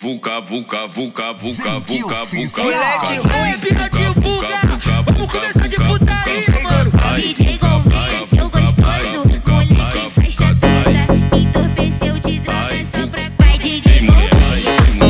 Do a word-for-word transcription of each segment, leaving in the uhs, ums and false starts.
Vuca, vuca, vuca, vuca, vuca, vuca. Moleque ruim, pica de vulga. Vamos começar de putaria, mano. D J Golvez, seu gostoso. Moleque faz chacota, entorpeceu de droga só pra pai. D J Golvez.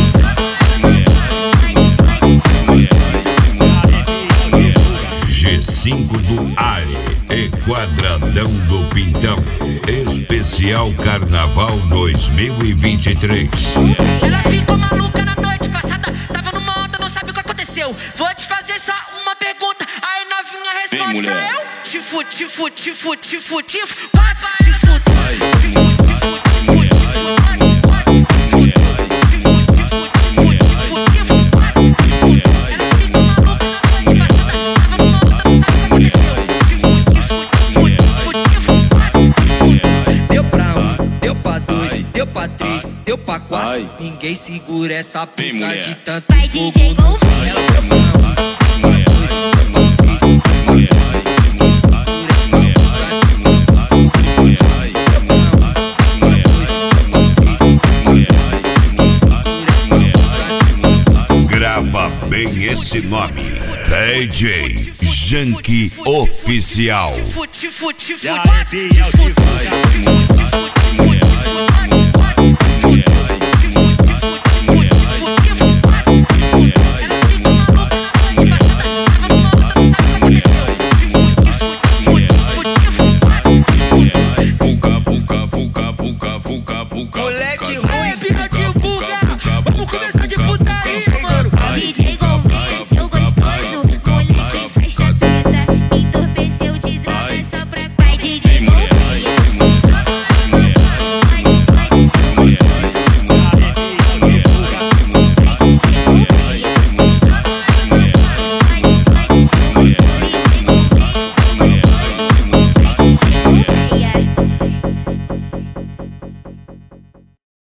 G cinco do Ali e Quadradão do Pintão. Especial Carnaval dois mil e vinte e três. Ela ficou maluca na noite passada, tava numa onda, não sabe o que aconteceu. Vou te fazer só uma pergunta, aí novinha responde pra eu. Te fu, te fu, te fu, te fu, te fu, vai, vai, te fu, te fu, te fu, te fu, deu pra três, deu pra quatro. Ai. Ninguém segura essa puta de tanto Vai, fogo. D J Golvez. Ela deu pra um, pra dois, pra três, pra quatro. Ninguém segura essa puta. Grava bem esse nome. D J Janky Oficial. te fu, te fu, te fu, te fu, te fu, te fu, te fu, te fu, te fu.